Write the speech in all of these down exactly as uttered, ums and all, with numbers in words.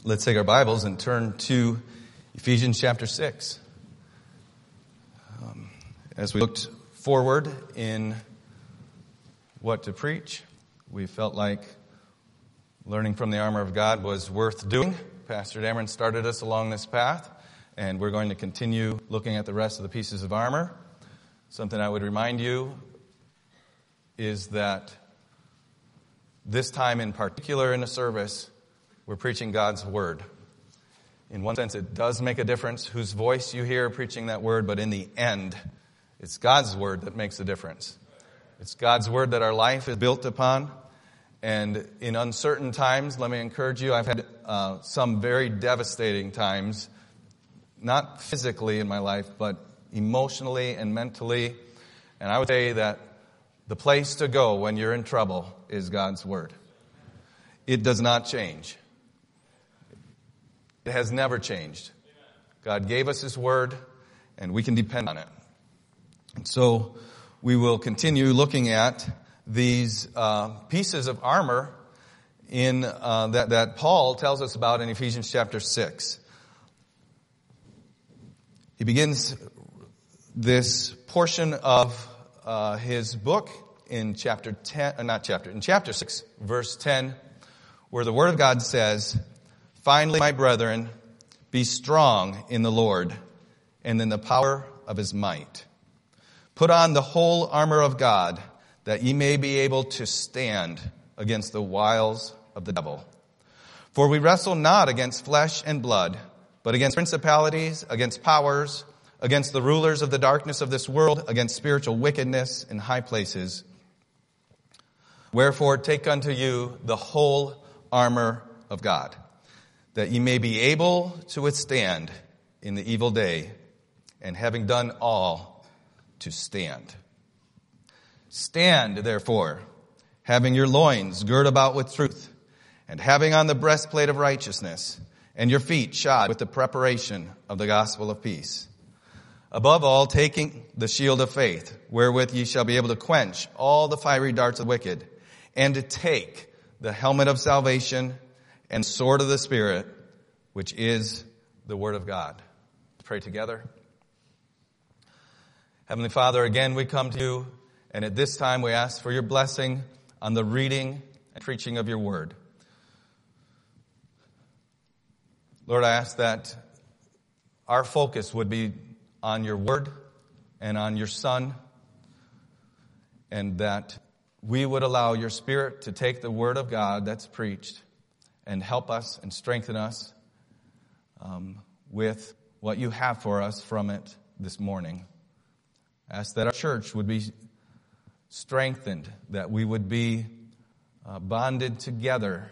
Let's take our Bibles and turn to Ephesians chapter six. Um, as we looked forward in what to preach, we felt like learning from the armor of God was worth doing. Pastor Dameron started us along this path, and we're going to continue looking at the rest of the pieces of armor. Something I would remind you is that this time in particular in a service, we're preaching God's Word. In one sense, it does make a difference whose voice you hear preaching that Word, but in the end, it's God's Word that makes a difference. It's God's Word that our life is built upon. And in uncertain times, let me encourage you, I've had uh, some very devastating times, not physically in my life, but emotionally and mentally. And I would say that the place to go when you're in trouble is God's Word. It does not change. It has never changed. God gave us His Word, and we can depend on it. And so we will continue looking at these uh, pieces of armor in uh, that, that Paul tells us about in Ephesians chapter six. He begins this portion of uh, his book in chapter ten, uh, not chapter, in chapter six, verse ten, where the Word of God says, "Finally, my brethren, be strong in the Lord and in the power of His might. Put on the whole armor of God, that ye may be able to stand against the wiles of the devil. For we wrestle not against flesh and blood, but against principalities, against powers, against the rulers of the darkness of this world, against spiritual wickedness in high places. Wherefore take unto you the whole armor of God, that ye may be able to withstand in the evil day, and having done all, to stand. Stand, therefore, having your loins girt about with truth, and having on the breastplate of righteousness, and your feet shod with the preparation of the gospel of peace. Above all, taking the shield of faith, wherewith ye shall be able to quench all the fiery darts of the wicked, and to take the helmet of salvation and sword of the Spirit, which is the Word of God." Let's pray together. Heavenly Father, again we come to you, and at this time we ask for your blessing on the reading and preaching of your Word. Lord, I ask that our focus would be on your Word and on your Son, and that we would allow your Spirit to take the Word of God that's preached and help us and strengthen us um, with what you have for us from it this morning. I ask that our church would be strengthened, that we would be uh, bonded together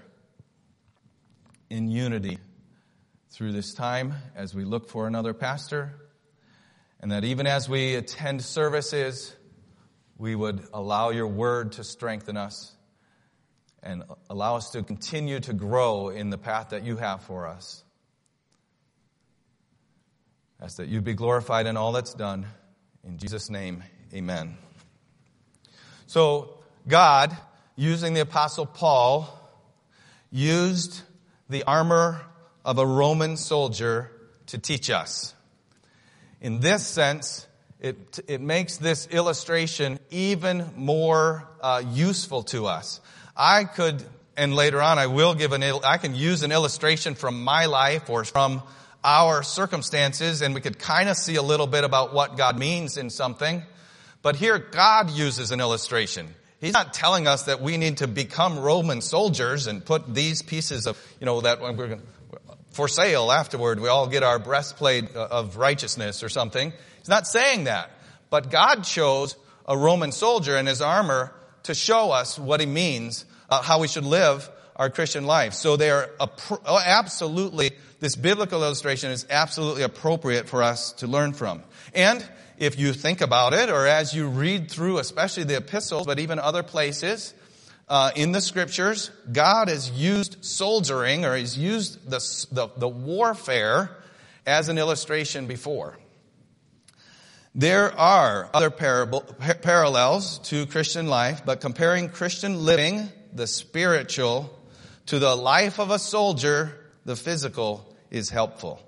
in unity through this time as we look for another pastor, and that even as we attend services, we would allow your word to strengthen us and allow us to continue to grow in the path that you have for us. Ask that you be glorified in all that's done. In Jesus' name, amen. So God, using the Apostle Paul, used the armor of a Roman soldier to teach us. In this sense, it it makes this illustration even more uh, useful to us. I could, and later on I will give an, I can use an illustration from my life or from our circumstances, and we could kind of see a little bit about what God means in something. But here God uses an illustration. He's not telling us that we need to become Roman soldiers and put these pieces of, you know, that we're going for sale afterward. We all get our breastplate of righteousness or something. He's not saying that. But God chose a Roman soldier and his armor to show us what he means, uh, how we should live our Christian life. So they are absolutely, this biblical illustration is absolutely appropriate for us to learn from. And if you think about it, or as you read through, especially the epistles, but even other places uh, in the scriptures, God has used soldiering, or He's used the, the, the warfare as an illustration before. There are other parable, par- parallels to Christian life, but comparing Christian living, the spiritual, to the life of a soldier, the physical is helpful.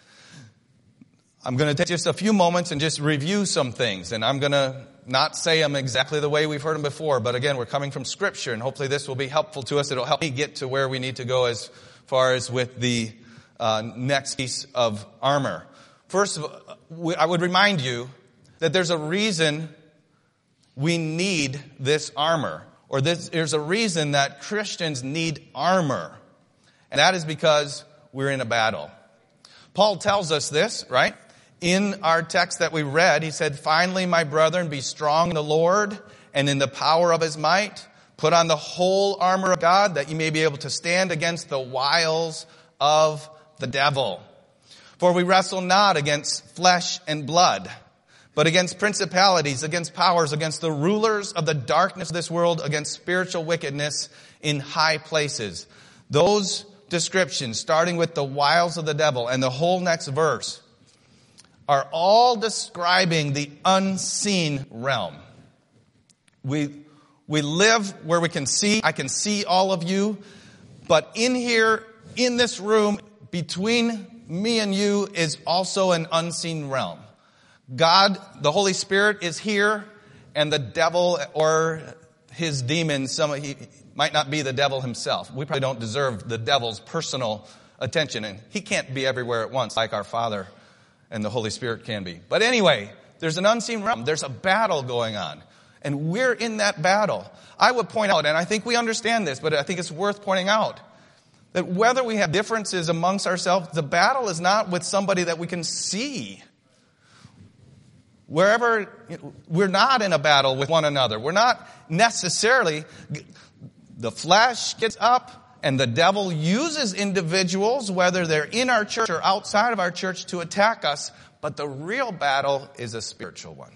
I'm going to take just a few moments and just review some things. And I'm going to not say them exactly the way we've heard them before. But again, we're coming from Scripture, and hopefully this will be helpful to us. It'll help me get to where we need to go as far as with the uh, next piece of armor. First of all, I would remind you that there's a reason we need this armor. Or this, there's a reason that Christians need armor. And that is because we're in a battle. Paul tells us this, right? In our text that we read, he said, "Finally, my brethren, be strong in the Lord and in the power of his might. Put on the whole armor of God, that you may be able to stand against the wiles of the devil. For we wrestle not against flesh and blood, but against principalities, against powers, against the rulers of the darkness of this world, against spiritual wickedness in high places." Those descriptions, starting with the wiles of the devil and the whole next verse, are all describing the unseen realm. We, we live where we can see. I can see all of you. But in here, in this room, between me and you is also an unseen realm. God, the Holy Spirit, is here, and the devil or his demons, some he might not be the devil himself. We probably don't deserve the devil's personal attention, and he can't be everywhere at once like our Father and the Holy Spirit can be. But anyway, there's an unseen realm. There's a battle going on, and we're in that battle. I would point out, and I think we understand this, but I think it's worth pointing out, that whether we have differences amongst ourselves, the battle is not with somebody that we can see. Wherever, we're not in a battle with one another. We're not necessarily, the flesh gets up and the devil uses individuals, whether they're in our church or outside of our church, to attack us. But the real battle is a spiritual one.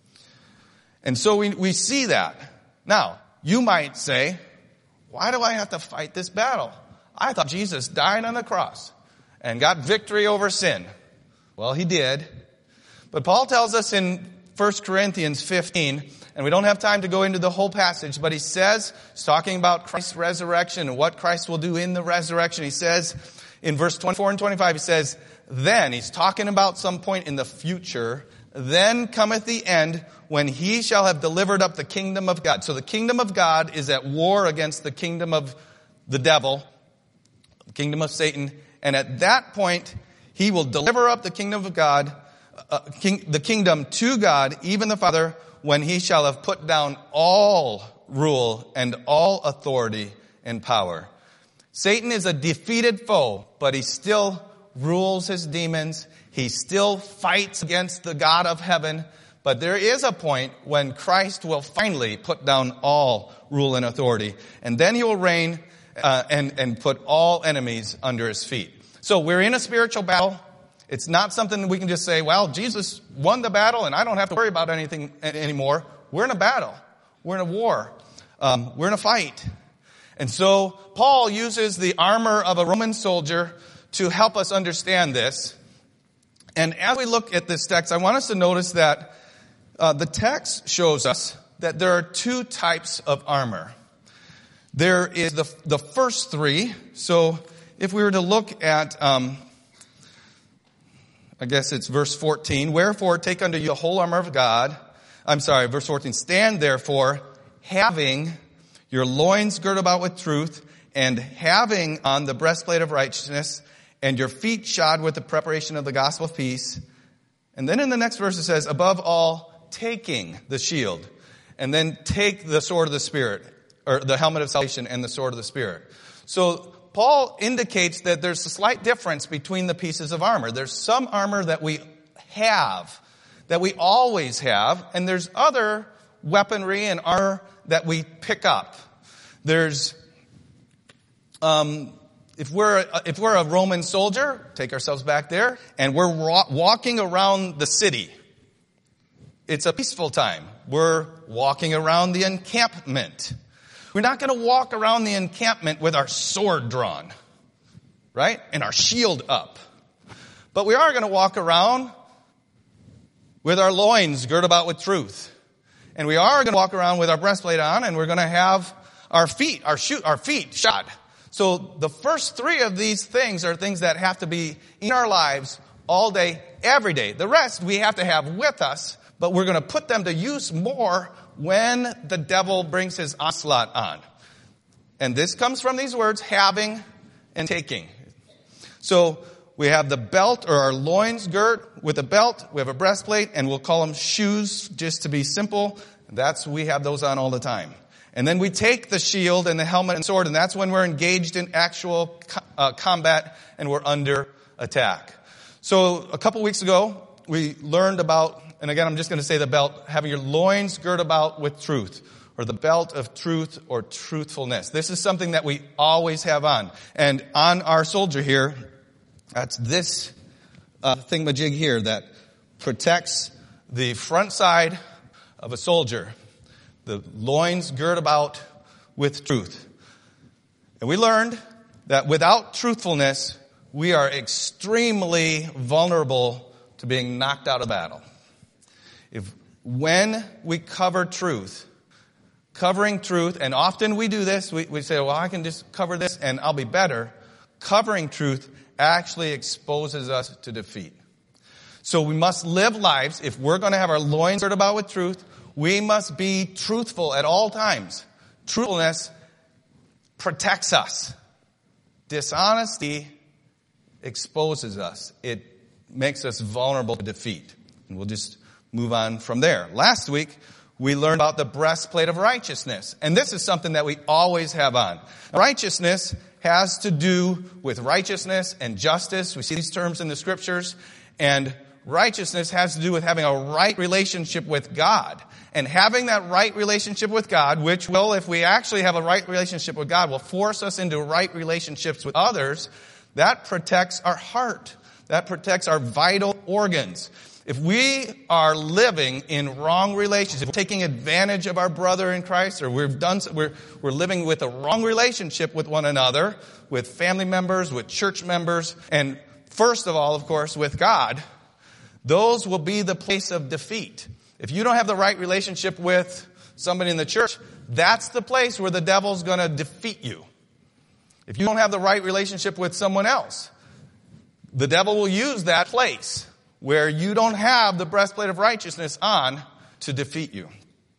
And so we, we see that. Now, you might say, why do I have to fight this battle? I thought Jesus died on the cross and got victory over sin. Well, he did. But Paul tells us in First Corinthians fifteen, and we don't have time to go into the whole passage, but he says, he's talking about Christ's resurrection and what Christ will do in the resurrection. He says in verse twenty-four and twenty-five, he says, "Then," he's talking about some point in the future, "then cometh the end, when he shall have delivered up the kingdom of God." So the kingdom of God is at war against the kingdom of the devil, the kingdom of Satan. And at that point, he will deliver up the kingdom of God, uh, king, the kingdom to God, even the Father, when he shall have put down all rule and all authority and power. Satan is a defeated foe, but he still rules his demons. He still fights against the God of heaven. But there is a point when Christ will finally put down all rule and authority. And then he will reign uh, and, and put all enemies under his feet. So we're in a spiritual battle. It's not something that we can just say, well, Jesus won the battle and I don't have to worry about anything anymore. We're in a battle. We're in a war. Um, we're in a fight. And so Paul uses the armor of a Roman soldier to help us understand this. And as we look at this text, I want us to notice that uh, the text shows us that there are two types of armor. There is the the first three. So if we were to look at, um, I guess it's verse fourteen, "Wherefore take unto you the whole armor of God." I'm sorry, verse fourteen. "Stand therefore, having your loins girt about with truth, and having on the breastplate of righteousness, and your feet shod with the preparation of the gospel of peace." And then in the next verse it says, "Above all, taking the shield." And then take the sword of the Spirit, or the helmet of salvation and the sword of the Spirit. So Paul indicates that there's a slight difference between the pieces of armor. There's some armor that we have, that we always have, and there's other weaponry and armor that we pick up. There's, um, if we're if we're a Roman soldier, take ourselves back there, and we're wa- walking around the city. It's a peaceful time. We're walking around the encampment. We're not going to walk around the encampment with our sword drawn, right? And our shield up. But we are going to walk around with our loins girt about with truth. And we are going to walk around with our breastplate on, and we're going to have our feet, our shoe, our feet shod. So the first three of these things are things that have to be in our lives all day, every day. The rest we have to have with us, but we're going to put them to use more when the devil brings his onslaught on. And this comes from these words, having and taking. So we have the belt, or our loins girt with a belt. We have a breastplate, and we'll call them shoes just to be simple. That's, we have those on all the time. And then we take the shield and the helmet and sword, and that's when we're engaged in actual uh, combat and we're under attack. So a couple weeks ago, we learned about, and again, I'm just going to say the belt, having your loins girt about with truth, or the belt of truth or truthfulness. This is something that we always have on. And on our soldier here, that's this uh, thingamajig here that protects the front side of a soldier. The loins girt about with truth. And we learned that without truthfulness, we are extremely vulnerable to being knocked out of battle. If when we cover truth, covering truth, and often we do this, we, we say, well, I can just cover this and I'll be better. Covering truth actually exposes us to defeat. So we must live lives, if we're going to have our loins girt about with truth, we must be truthful at all times. Truthfulness protects us. Dishonesty exposes us. It makes us vulnerable to defeat. And we'll just move on from there. Last week, we learned about the breastplate of righteousness. And this is something that we always have on. Righteousness has to do with righteousness and justice. We see these terms in the scriptures. And righteousness has to do with having a right relationship with God. And having that right relationship with God, which will, if we actually have a right relationship with God, will force us into right relationships with others. That protects our heart. That protects our vital organs. If we are living in wrong relationships, if we're taking advantage of our brother in Christ, or we've done, we're, we're living with a wrong relationship with one another, with family members, with church members, and first of all, of course, with God, those will be the place of defeat. If you don't have the right relationship with somebody in the church, that's the place where the devil's going to defeat you. If you don't have the right relationship with someone else, the devil will use that place where you don't have the breastplate of righteousness on to defeat you.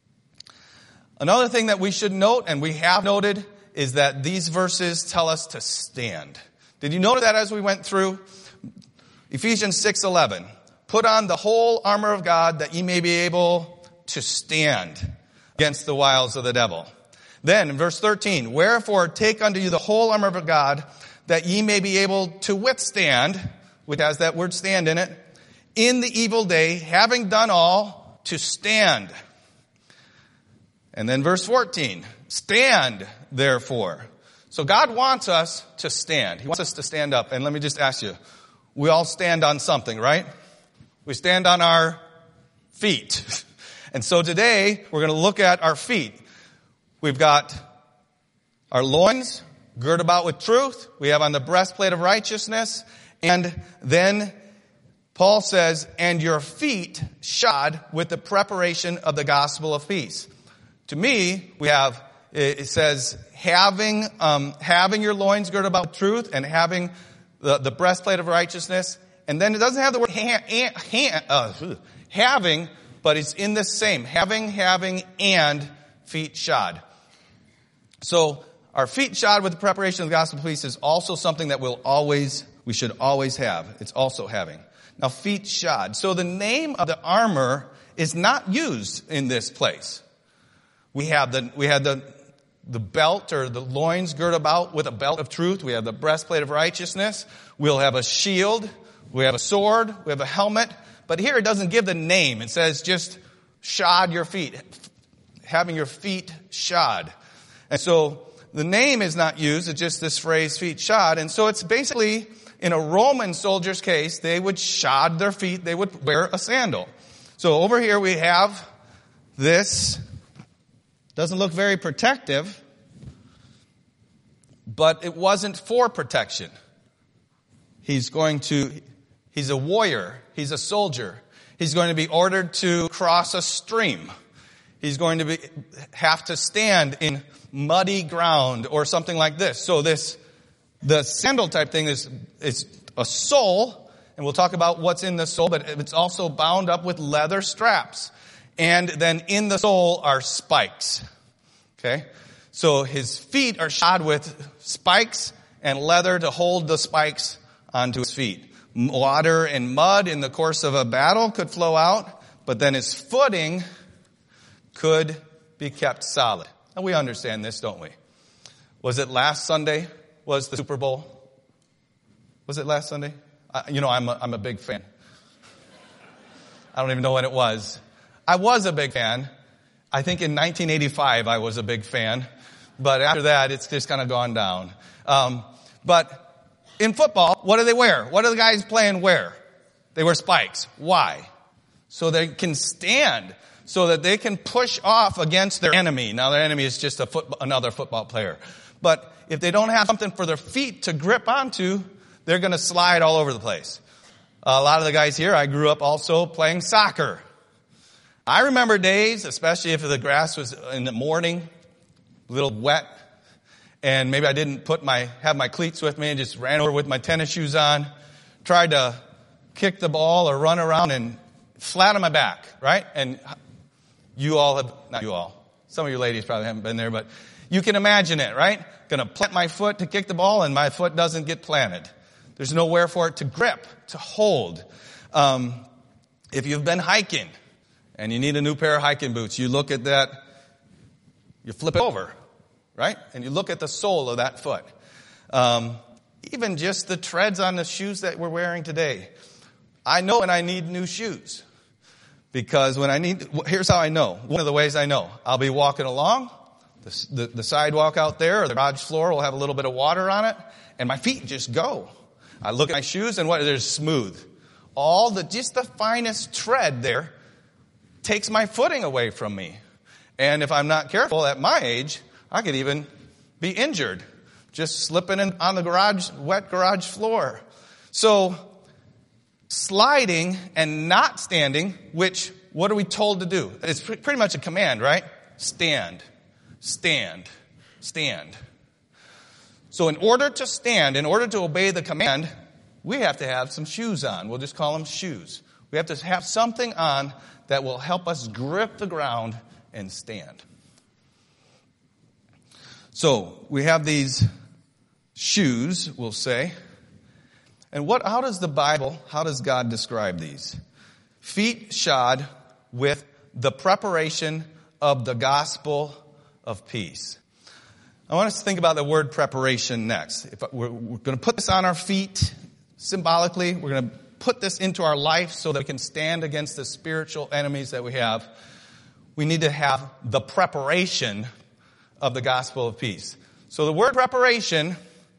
Another thing that we should note, and we have noted, is that these verses tell us to stand. Did you note that as we went through? Ephesians six eleven. Put on the whole armor of God that ye may be able to stand against the wiles of the devil. Then in verse thirteen, wherefore take unto you the whole armor of God that ye may be able to withstand, which has that word stand in it, in the evil day, having done all, to stand. And then verse fourteen, stand therefore. So God wants us to stand. He wants us to stand up. And let me just ask you, we all stand on something, right? We stand on our feet. And so today, we're going to look at our feet. We've got our loins girt about with truth. We have on the breastplate of righteousness. And then Paul says, and your feet shod with the preparation of the gospel of peace. To me, we have, it says, having, um, having your loins girt about with truth and having the, the breastplate of righteousness. And then it doesn't have the word ha- ha- uh, having, but it's in the same. Having, having, and feet shod. So our feet shod with the preparation of the gospel of peace is also something that we'll always, we should always have. It's also having. Now, feet shod. So the name of the armor is not used in this place. We have the, we had the, the belt or the loins girt about with a belt of truth. We have the breastplate of righteousness. We'll have a shield. We have a sword. We have a helmet. But here it doesn't give the name. It says just shod your feet. Having your feet shod. And so the name is not used. It's just this phrase, feet shod. And so it's basically, in a Roman soldier's case, they would shod their feet. They would wear a sandal. So over here we have this. Doesn't look very protective. But it wasn't for protection. He's going to, he's a warrior. He's a soldier. He's going to be ordered to cross a stream. He's going to be, have to stand in muddy ground or something like this. So this The sandal type thing is, is a sole, and we'll talk about what's in the sole, but it's also bound up with leather straps. And then in the sole are spikes. Okay? So his feet are shod with spikes and leather to hold the spikes onto his feet. Water and mud in the course of a battle could flow out, but then his footing could be kept solid. And we understand this, don't we? Was it last Sunday was the Super Bowl? Was it last Sunday? Uh, you know, I'm a, I'm a big fan. I don't even know when it was. I was a big fan. I think in nineteen eighty-five I was a big fan. But after that, it's just kind of gone down. Um, but in football, what do they wear? What do the guys playing wear? They wear spikes. Why? So they can stand, so that they can push off against their enemy. Now their enemy is just a foot, another football player. But if they don't have something for their feet to grip onto, they're going to slide all over the place. A lot of the guys here, I grew up also playing soccer. I remember days, especially if the grass was in the morning, a little wet, and maybe I didn't put my, have my cleats with me and just ran over with my tennis shoes on, tried to kick the ball or run around and flat on my back, right? And you all have, not you all, some of you ladies probably haven't been there, but you can imagine it, right? Gonna plant my foot to kick the ball and my foot doesn't get planted. There's nowhere for it to grip, to hold. Um, if you've been hiking and you need a new pair of hiking boots, you look at that, you flip it over, right? And you look at the sole of that foot. Um, even just the treads on the shoes that we're wearing today. I know when I need new shoes. Because when I need, here's how I know. One of the ways I know. I'll be walking along, the, the, the sidewalk out there or the garage floor will have a little bit of water on it, and my feet just go. I look at my shoes and what, they're smooth. All the, just the finest tread there takes my footing away from me. And if I'm not careful at my age, I could even be injured just slipping in on the garage, wet garage floor. So sliding and not standing, which, what are we told to do? It's pretty much a command, right? Stand, stand, stand. So in order to stand, in order to obey the command, we have to have some shoes on. We'll just call them shoes. We have to have something on that will help us grip the ground and stand. So we have these shoes, we'll say. And what, how does the Bible, how does God describe these? Feet shod with the preparation of the gospel of peace. I want us to think about the word preparation next. If we're, we're going to put this on our feet symbolically. We're going to put this into our life so that we can stand against the spiritual enemies that we have. We need to have the preparation of the gospel of peace. So the word preparation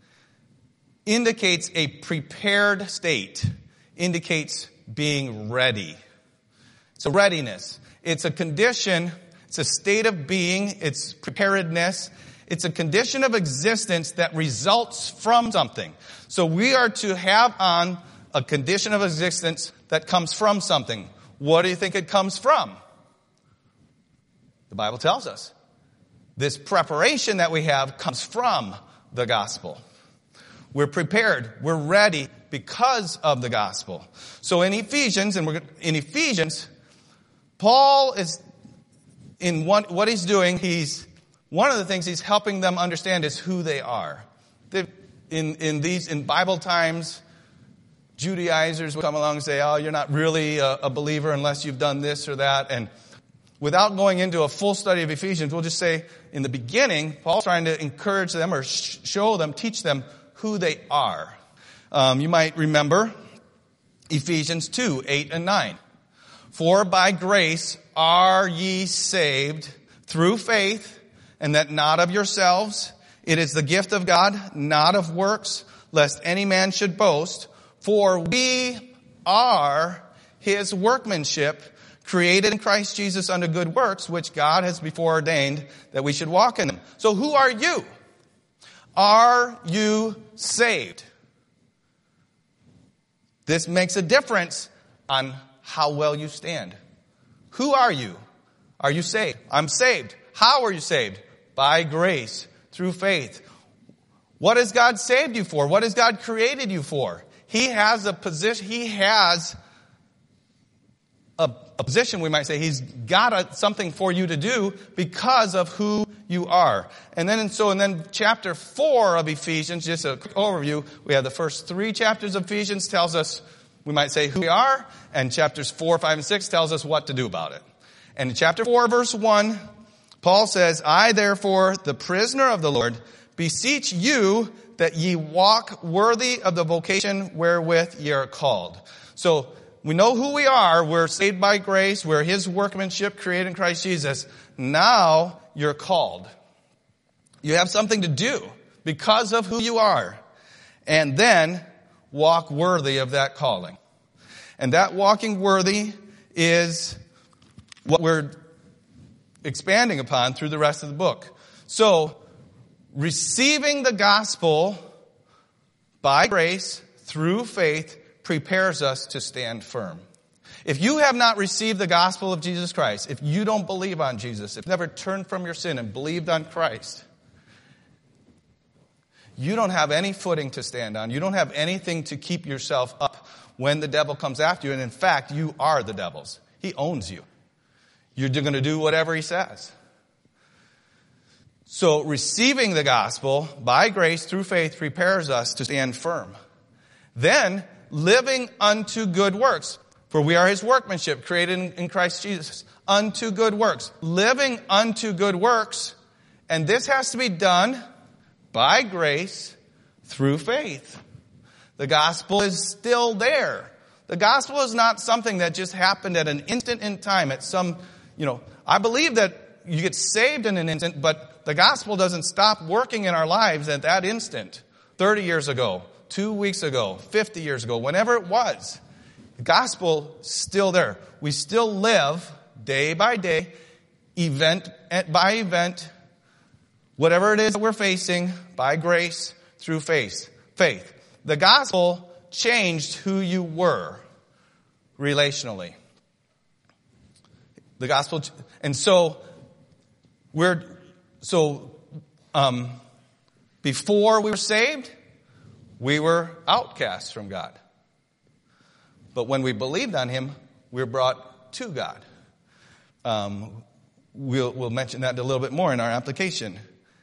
indicates a prepared state, indicates being ready. It's a readiness. It's a condition, it's a state of being, it's preparedness. It's a condition of existence that results from something. So we are to have on a condition of existence that comes from something. What do you think it comes from? The Bible tells us. This preparation that we have comes from the gospel. We're prepared. We're ready because of the gospel. So in Ephesians, and we're in Ephesians, Paul is in one, what he's doing, he's one of the things he's helping them understand is who they are. They, in, in these, in Bible times, Judaizers would come along and say, oh, you're not really a, a believer unless you've done this or that. And without going into a full study of Ephesians, we'll just say in the beginning, Paul's trying to encourage them or sh- show them, teach them who they are. Um, you might remember Ephesians two, eight and nine. For by grace are ye saved through faith, and that not of yourselves. It is the gift of God, not of works, lest any man should boast. For we are his workmanship, created in Christ Jesus unto good works, which God has before ordained that we should walk in them. So who are you? Are you saved? This makes a difference on how well you stand. Who are you? Are you saved? I'm saved. How are you saved? By grace, through faith. What has God saved you for? What has God created you for? He has a position, he has a, a position, we might say. He's got a, something for you to do because of who you are. And then, and so, and then chapter four of Ephesians, just a quick overview. We have the first three chapters of Ephesians tells us, we might say, who we are. And chapters four, five, and six tells us what to do about it. And in chapter four, verse one, Paul says, I therefore, the prisoner of the Lord, beseech you that ye walk worthy of the vocation wherewith ye are called. So, we know who we are. We're saved by grace. We're His workmanship created in Christ Jesus. Now you're called. You have something to do because of who you are. And then walk worthy of that calling. And that walking worthy is what we're expanding upon through the rest of the book. So, receiving the gospel by grace through faith prepares us to stand firm. If you have not received the gospel of Jesus Christ, if you don't believe on Jesus, if you've never turned from your sin and believed on Christ, you don't have any footing to stand on. You don't have anything to keep yourself up when the devil comes after you. And in fact, you are the devil's. He owns you. You're going to do whatever he says. So receiving the gospel by grace through faith prepares us to stand firm. Then living unto good works. For we are His workmanship, created in Christ Jesus. Unto good works. Living unto good works. And this has to be done by grace through faith. The gospel is still there. The gospel is not something that just happened at an instant in time. At some, you know, I believe that you get saved in an instant, but the gospel doesn't stop working in our lives at that instant. thirty years ago. Two weeks ago, fifty years ago, whenever it was, the gospel still there. We still live day by day, event by event, whatever it is that we're facing, by grace, through faith. Faith. The gospel changed who you were relationally. The gospel, and so we're so um, before we were saved, we were outcasts from God. But when we believed on Him, we were brought to God. Um, we'll, we'll mention that a little bit more in our application.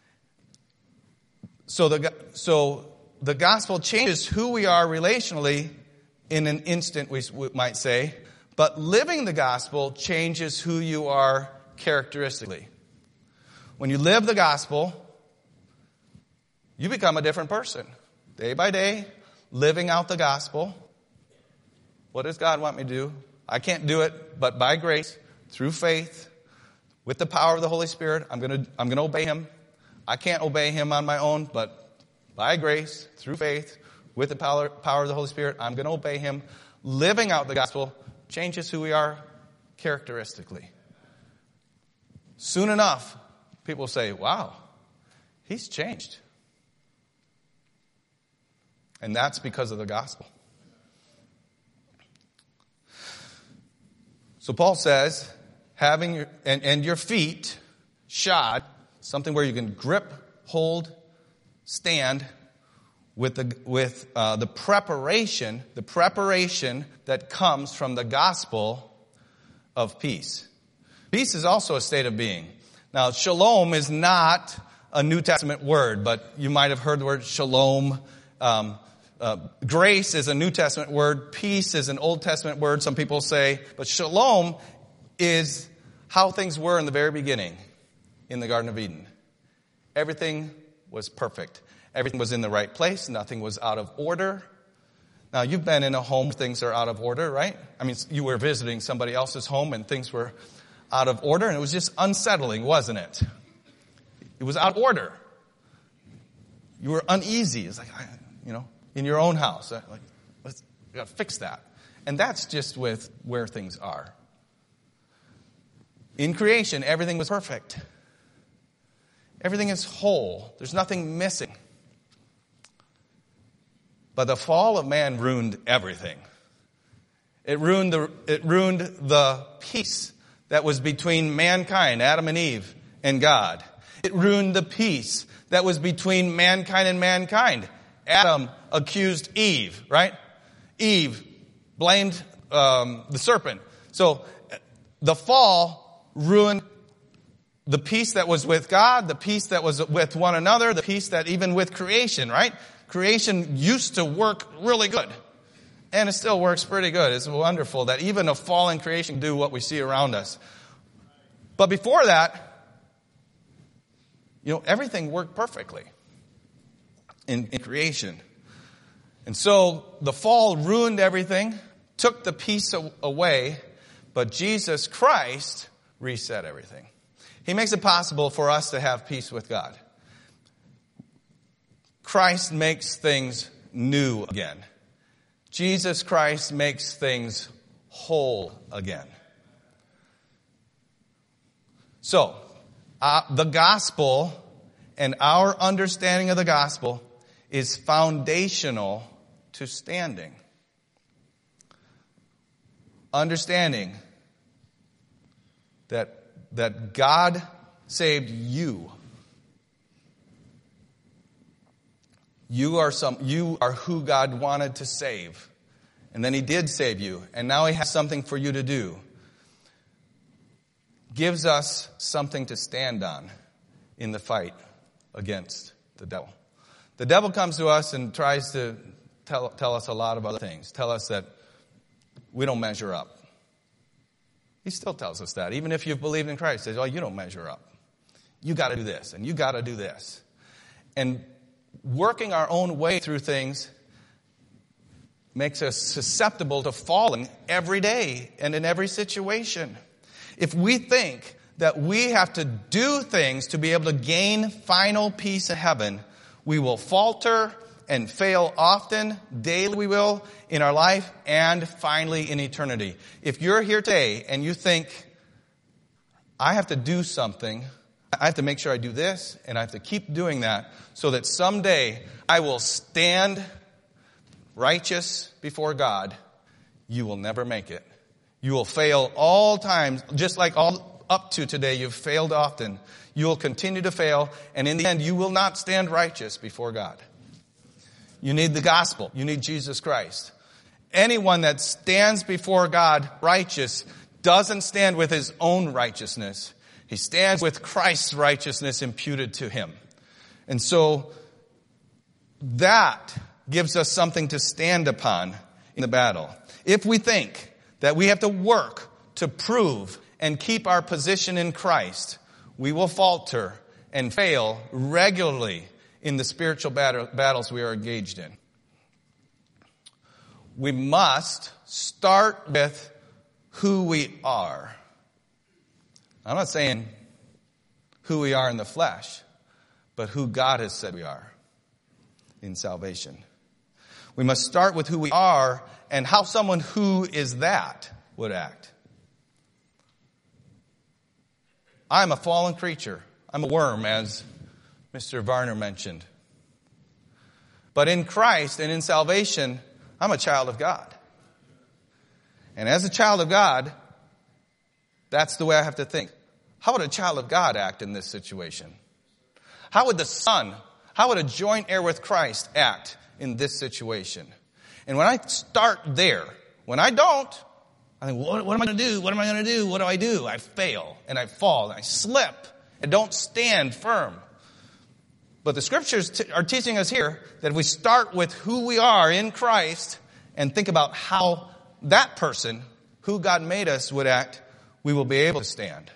So the, so the gospel changes who we are relationally in an instant, we, we might say. But living the gospel changes who you are characteristically. When you live the gospel, you become a different person. Day by day, living out the gospel. What does God want me to do? I can't do it, but by grace, through faith, with the power of the Holy Spirit, I'm going to I'm going to obey Him. I can't obey Him on my own, but by grace, through faith, with the power, power of the Holy Spirit, I'm going to obey Him. Living out the gospel changes who we are characteristically. Soon enough, people say, wow, he's changed. And that's because of the gospel. So Paul says, having your, and, and your feet shod, something where you can grip, hold, stand with the, with uh, the preparation, the preparation that comes from the gospel of peace. Peace is also a state of being. Now, shalom is not a New Testament word, but you might have heard the word shalom. Um, Uh, grace is a New Testament word. Peace is an Old Testament word, some people say. But shalom is how things were in the very beginning in the Garden of Eden. Everything was perfect. Everything was in the right place. Nothing was out of order. Now, you've been in a home where things are out of order, right? I mean, you were visiting somebody else's home and things were out of order, and it was just unsettling, wasn't it? It was out of order. You were uneasy. It's like, you know, in your own house. Like, let's, we got to fix that. And that's just with where things are. In creation, everything was perfect. Everything is whole. There's nothing missing. But the fall of man ruined everything. It ruined the, it ruined the peace that was between mankind, Adam and Eve, and God. It ruined the peace that was between mankind and mankind. Adam accused Eve, right? Eve blamed um, the serpent. So the fall ruined the peace that was with God, the peace that was with one another, the peace that even with creation, right? Creation used to work really good. And it still works pretty good. It's wonderful that even a fallen creation can do what we see around us. But before that, you know, everything worked perfectly in, in creation. And so the fall ruined everything, took the peace away, but Jesus Christ reset everything. He makes it possible for us to have peace with God. Christ makes things new again. Jesus Christ makes things whole again. So, uh, the gospel and our understanding of the gospel is foundational to standing. Understanding that that God saved you. You are some you are who God wanted to save. And then he did save you, and now he has something for you to do. Gives us something to stand on in the fight against the devil. The devil comes to us and tries to tell, tell us a lot of other things. Tell us that we don't measure up. He still tells us that. Even if you've believed in Christ, he says, oh, you don't measure up. You got to do this, and you got to do this. And working our own way through things makes us susceptible to falling every day and in every situation. If we think that we have to do things to be able to gain final peace in heaven, we will falter and fail often, daily we will, in our life, and finally in eternity. If you're here today and you think, I have to do something, I have to make sure I do this, and I have to keep doing that, so that someday I will stand righteous before God, you will never make it. You will fail all times, just like all up to today, you've failed often. You will continue to fail, and in the end, you will not stand righteous before God. You need the gospel. You need Jesus Christ. Anyone that stands before God righteous doesn't stand with his own righteousness. He stands with Christ's righteousness imputed to him. And so that gives us something to stand upon in the battle. If we think that we have to work to prove and keep our position in Christ, we will falter and fail regularly in the spiritual battle, battles we are engaged in. We must start with who we are. I'm not saying who we are in the flesh, but who God has said we are in salvation. We must start with who we are and how someone who is that would act. I'm a fallen creature. I'm a worm, as Mister Varner mentioned. But in Christ and in salvation, I'm a child of God. And as a child of God, that's the way I have to think. How would a child of God act in this situation? How would the Son, how would a joint heir with Christ act in this situation? And when I start there, when I don't, I think, what, what am I going to do? What am I going to do? What do I do? I fail, and I fall, and I slip, and don't stand firm. But the scriptures t- are teaching us here that if we start with who we are in Christ and think about how that person, who God made us, would act, we will be able to stand.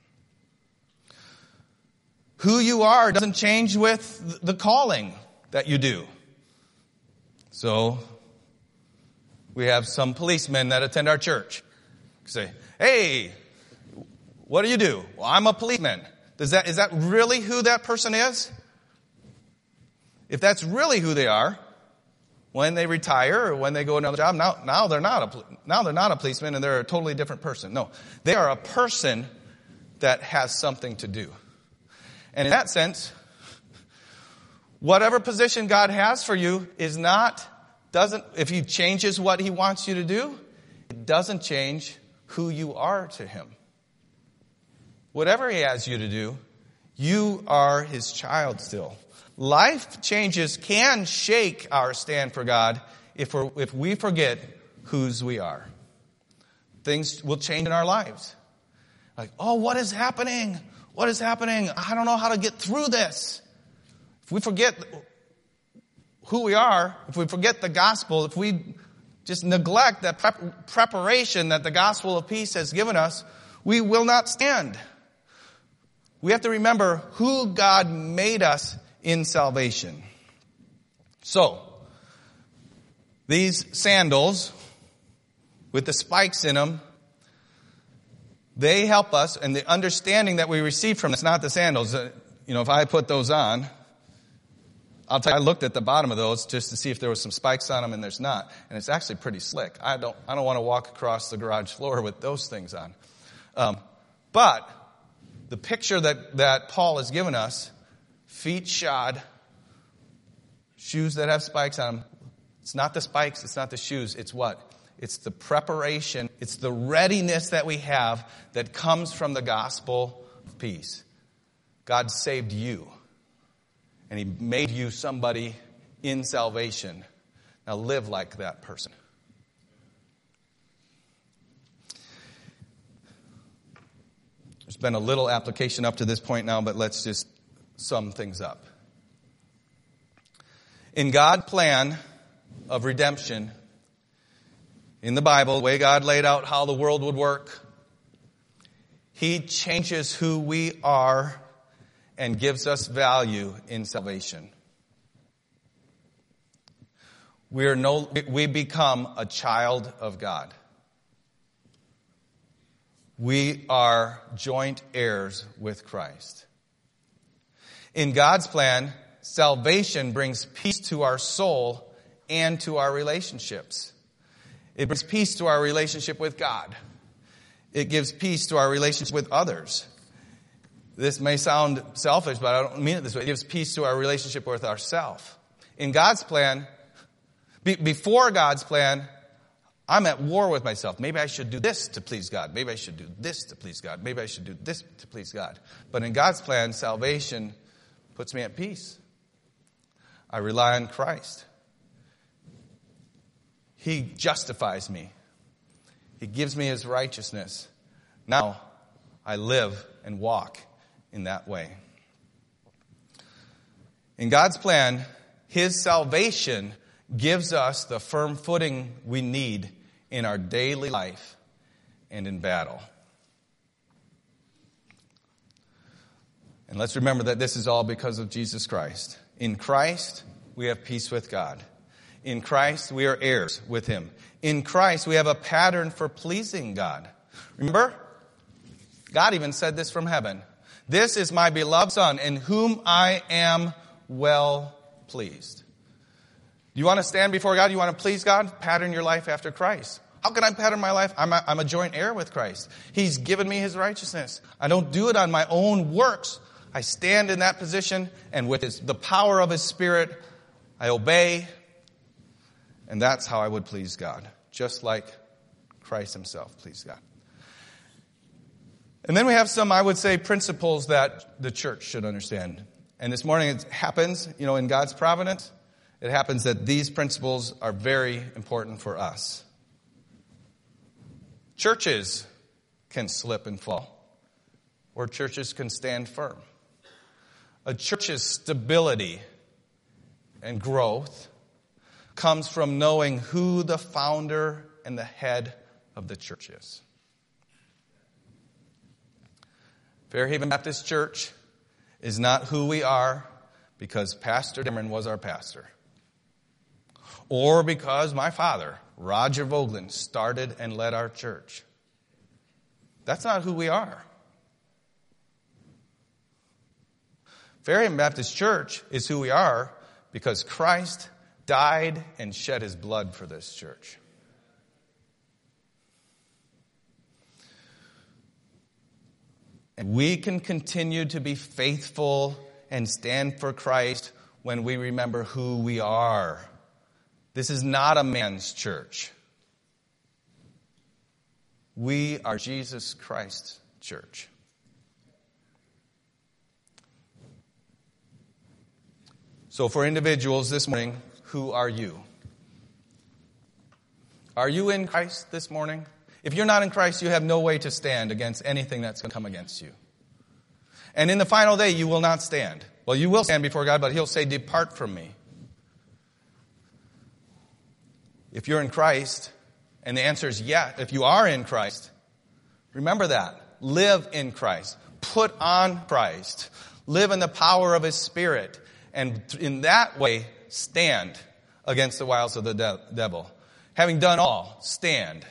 Who you are doesn't change with the calling that you do. So, we have some policemen that attend our church. Say, hey, what do you do? Well, I'm a policeman. Does that, is that really who that person is? If that's really who they are, when they retire or when they go to another job, now, now they're not a, now they're not a policeman and they're a totally different person. No, they are a person that has something to do. And in that sense, whatever position God has for you is not, doesn't, if he changes what he wants you to do, it doesn't change who you are to him. Whatever he has you to do, You are his child still. Life changes can shake our stand for God if, we're, if we forget whose we are. Things will change in our lives. Like, oh, what is happening? What is happening? I don't know how to get through this. If we forget who we are, if we forget the gospel, if we just neglect that prep- preparation that the gospel of peace has given us, we will not stand. We have to remember who God made us in salvation. So, these sandals with the spikes in them, they help us, and the understanding that we receive from this, not the sandals. Uh, you know, if I put those on, I'll tell you, I looked at the bottom of those just to see if there was some spikes on them, and there's not. And it's actually pretty slick. I don't, I don't want to walk across the garage floor with those things on. Um, but the picture that, that Paul has given us, feet shod, shoes that have spikes on them. It's not the spikes, it's not the shoes, it's what? It's the preparation, it's the readiness that we have that comes from the gospel of peace. God saved you, and he made you somebody in salvation. Now live like that person. There's been a little application up to this point now, but let's just sum things up. In God's plan of redemption, in the Bible, the way God laid out how the world would work, he changes who we are and gives us value in salvation. We are no, we become a child of God. We are joint heirs with Christ. In God's plan, salvation brings peace to our soul and to our relationships. It brings peace to our relationship with God. It gives peace to our relationship with others. This may sound selfish, but I don't mean it this way. It gives peace to our relationship with ourselves. In God's plan, be, before God's plan, I'm at war with myself. Maybe I should do this to please God. Maybe I should do this to please God. Maybe I should do this to please God. But in God's plan, salvation puts me at peace. I rely on Christ. He justifies me. He gives me his righteousness. Now I live and walk in that way. In God's plan, his salvation gives us the firm footing we need in our daily life and in battle. And let's remember that this is all because of Jesus Christ. In Christ, we have peace with God. In Christ, we are heirs with him. In Christ, we have a pattern for pleasing God. Remember? God even said this from heaven. This is my beloved Son, in whom I am well pleased. Do you want to stand before God? You want to please God? Pattern your life after Christ. How can I pattern my life? I'm a, I'm a joint heir with Christ. He's given me his righteousness. I don't do it on my own works. I stand in that position, and with his, the power of his Spirit, I obey. And that's how I would please God, just like Christ himself pleased God. And then we have some, I would say, principles that the church should understand. And this morning it happens, you know, in God's providence, it happens that these principles are very important for us. Churches can slip and fall, or churches can stand firm. A church's stability and growth comes from knowing who the founder and the head of the church is. Fairhaven Baptist Church is not who we are because Pastor Cameron was our pastor, or because my father, Roger Vogelin, started and led our church. That's not who we are. Fairhaven Baptist Church is who we are because Christ died and shed his blood for this church. And we can continue to be faithful and stand for Christ when we remember who we are. This is not a man's church. We are Jesus Christ's church. So for individuals this morning, who are you? Are you in Christ this morning? If you're not in Christ, you have no way to stand against anything that's going to come against you. And in the final day, you will not stand. Well, you will stand before God, but He'll say, depart from me. If you're in Christ, and the answer is yes, if you are in Christ, remember that. Live in Christ. Put on Christ. Live in the power of His Spirit. And in that way, stand against the wiles of the de- devil. Having done all, stand.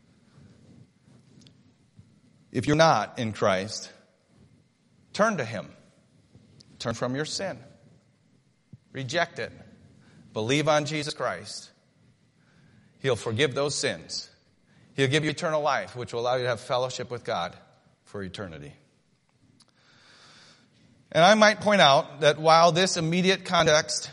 If you're not in Christ, turn to Him. Turn from your sin. Reject it. Believe on Jesus Christ. He'll forgive those sins. He'll give you eternal life, which will allow you to have fellowship with God for eternity. And I might point out that while this immediate context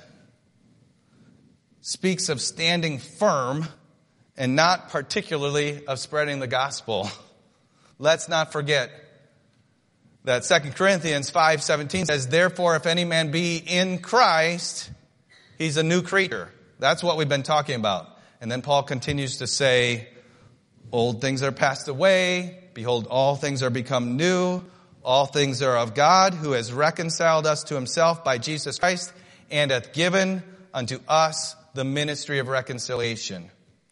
speaks of standing firm and not particularly of spreading the gospel, let's not forget that Second Corinthians five seventeen says, therefore, if any man be in Christ, he's a new creature. That's what we've been talking about. And then Paul continues to say, old things are passed away. Behold, all things are become new. All things are of God, who has reconciled us to Himself by Jesus Christ, and hath given unto us the ministry of reconciliation.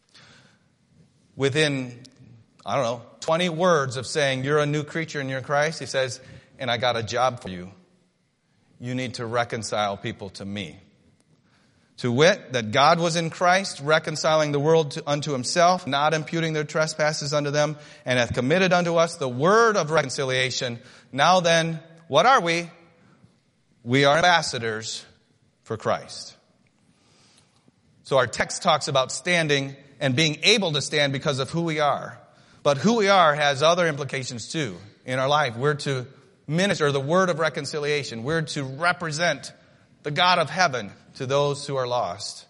Within, I don't know, twenty words of saying you're a new creature in your Christ, he says, and I got a job for you. You need to reconcile people to me. To wit, that God was in Christ, reconciling the world to, unto Himself, not imputing their trespasses unto them, and hath committed unto us the word of reconciliation. Now then, what are we? We are ambassadors for Christ. So our text talks about standing and being able to stand because of who we are. But who we are has other implications too in our life. We're to minister the word of reconciliation. We're to represent the God of heaven to those who are lost.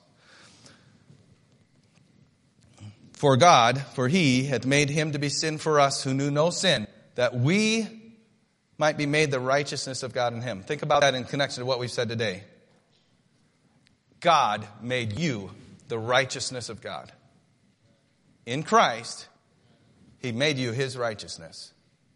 For God, for He hath made Him to be sin for us who knew no sin, that we might be made the righteousness of God in Him. Think about that in connection to what we've said today. God made you the righteousness of God. In Christ, He made you His righteousness.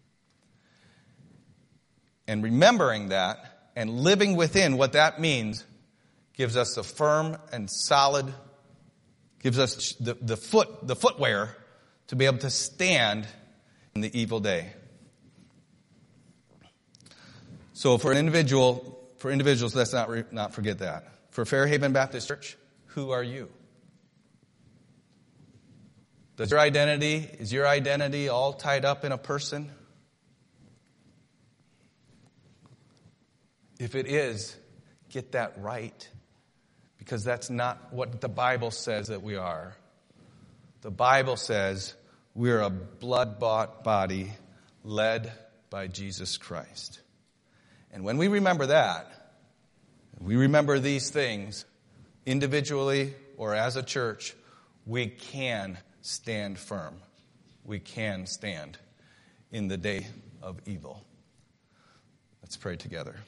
And remembering that and living within what that means gives us a firm and solid, gives us the, the foot, the footwear to be able to stand in the evil day. So for an individual, for individuals, let's not re, not forget that. For Fairhaven Baptist Church, who are you? Does your identity, is your identity all tied up in a person? If it is, get that right. Because that's not what the Bible says that we are. The Bible says we're a blood-bought body led by Jesus Christ. And when we remember that, we remember these things individually or as a church, we can stand firm. We can stand in the day of evil. Let's pray together.